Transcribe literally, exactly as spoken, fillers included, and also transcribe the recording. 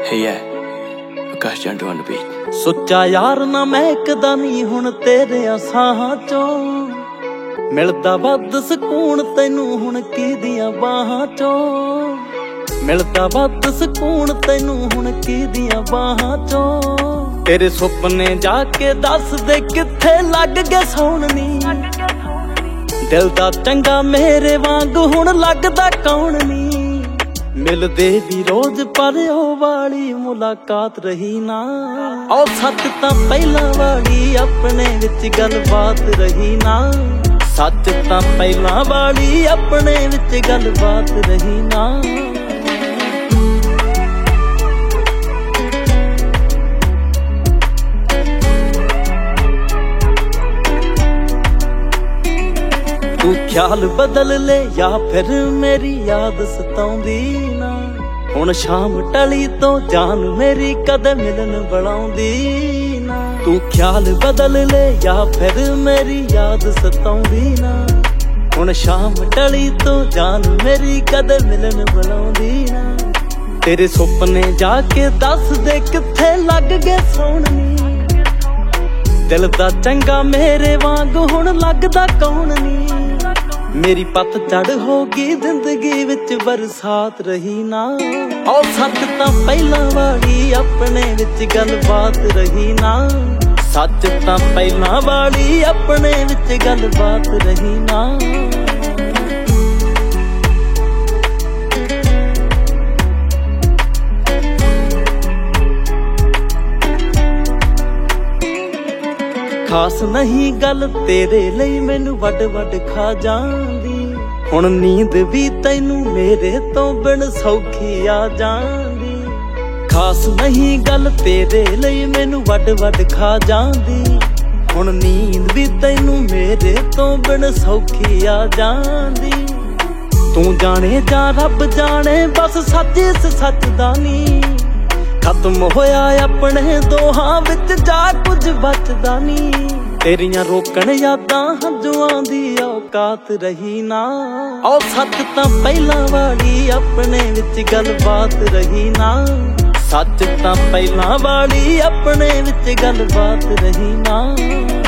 Hey yeah, Akash Jandu on the beat. ਸੁੱਚਾ ਯਾਰ ਨਾ ਮਹਿਕਦਾ ਨੀ ਹੁਣ ਤੇਰੇ ਸਾਹਾਂ ਚੋਂ, ਮਿਲਦਾ ਵੱਧ ਸਕੂਨ ਤੈਨੂੰ ਹੁਣ ਕਿਹਦੀਆਂ ਬਾਹਾਂ ਚੋਂ, ਮਿਲਦਾ ਵੱਧ ਸਕੂਨ ਤੈਨੂੰ ਹੁਣ ਕਿਹਦੀਆਂ ਬਾਹਾਂ ਚੋਂ। ਤੇਰੇ ਸੁਪਨੇ ਜਾ ਕੇ ਦੱਸ ਦੇ ਕਿੱਥੇ ਲੱਗ ਗਏ ਸੌਣ ਨੀ, ਦਿਲ ਦਾ ਚੰਗਾ ਮੇਰੇ ਵਾਂਗ ਹੁਣ ਲੱਗਦਾ ਕੌਣ ਨੀ। ਮਿਲਦੇ ਵੀ ਰੋਜ਼ ਪਰ ਉਹ ਵਾਲੀ ਮੁਲਾਕਾਤ ਰਹੀ ਨਾ, ਉਹ ਸੱਚ ਤਾਂ ਪਹਿਲਾਂ ਵਾਲੀ ਆਪਣੇ ਵਿੱਚ ਗੱਲਬਾਤ ਰਹੀ ਨਾ, ਸੱਚ ਤਾਂ ਪਹਿਲਾਂ ਵਾਲੀ ਆਪਣੇ ਵਿੱਚ ਗੱਲਬਾਤ ਰਹੀ ਨਾ। ਤੂੰ ਖਿਆਲ ਬਦਲ ਲੈ ਜਾਂ ਫਿਰ ਮੇਰੀ ਯਾਦ ਸਤਾਉਂਦੀ ਨਾ, ਹੁਣ ਸ਼ਾਮ ਟਲੀ ਤੋਂ ਜਾਨ ਮੇਰੀ ਕਦੇ ਮਿਲਣ ਬੁਲਾਉਂਦੀ ਨਾ। ਤੂੰ ਖਿਆਲ ਬਦਲ ਲੈ ਜਾਂ ਫਿਰ ਮੇਰੀ ਯਾਦ ਸਤਾਉਂਦੀ ਨਾ, ਹੁਣ ਸ਼ਾਮ ਟਲੀ ਤੋਂ ਜਾਨ ਮੇਰੀ ਕਦੇ ਮਿਲਣ ਬੁਲਾਉਂਦੀ ਨਾ। ਤੇਰੇ ਸੁਪਨੇ ਜਾ ਕੇ ਦੱਸ ਦੇ ਕਿੱਥੇ ਲੱਗ ਗਏ ਸੌਣ ਨੀ, ਦਿਲ ਦਾ ਚੰਗਾ ਮੇਰੇ ਵਾਂਗ ਹੁਣ ਲੱਗਦਾ ਕੌਣ ਨੀ। ਮੇਰੀ ਪੱਤਝੜ ਹੋ ਗਈ ਜ਼ਿੰਦਗੀ ਵਿੱਚ ਬਰਸਾਤ ਰਹੀ ਨਾ, ਉਹ ਸੱਚ ਤਾਂ ਪਹਿਲਾਂ ਵਾਲੀ ਆਪਣੇ ਵਿੱਚ ਗੱਲਬਾਤ ਰਹੀ ਨਾ, ਸੱਚ ਤਾਂ ਪਹਿਲਾਂ ਵਾਲੀ ਆਪਣੇ ਵਿੱਚ ਗੱਲਬਾਤ ਰਹੀ ਨਾ। ਖਾਸ ਨਹੀਂ ਗੱਲ ਤੇਰੇ ਲਈ ਮੈਨੂੰ ਵੱਡ ਵੱਡ ਖਾ ਜਾਂਦੀ, ਹੁਣ ਨੀਂਦ ਵੀ ਤੈਨੂੰ ਮੇਰੇ ਤੋਂ ਬਿਨ ਸੌਖੀ ਆ ਜਾਂਦੀ। ਖਾਸ ਨਹੀਂ ਗੱਲ ਤੇਰੇ ਲਈ ਮੈਨੂੰ ਵੱਡ ਵੱਡ ਖਾ ਜਾਂਦੀ, ਹੁਣ ਨੀਂਦ ਵੀ ਤੈਨੂੰ ਮੇਰੇ ਤੋਂ ਬਿਨ ਸੌਖੀ ਆ ਜਾਂਦੀ। ਤੂੰ ਜਾਣੇ ਜਾਂ ਰੱਬ ਜਾਣੇ ਬਸ ਸੱਚ ਇਸ ਸੱਚ ਦਾ ਨੀ, ਖਤਮ ਹੋਇਆ ਆਪਣੇ ਦੋਹਾਂ ਵਿੱਚ ਜਾ ਕੁਝ ਬਚਦਾ ਨੀ। ਤੇਰੀਆਂ ਰੋਕਣ ਯਾਦਾਂ ਹੰਝੂਆਂ ਦੀ ਔਕਾਤ ਰਹੀ ਨਾ, ਉਹ ਸੱਚ ਤਾਂ ਪਹਿਲਾਂ ਵਾਲੀ ਆਪਣੇ ਵਿੱਚ ਗੱਲਬਾਤ ਰਹੀ ਨਾ, ਸੱਚ ਤਾਂ ਪਹਿਲਾਂ ਵਾਲੀ ਆਪਣੇ ਵਿੱਚ ਗੱਲਬਾਤ ਰਹੀ ਨਾ।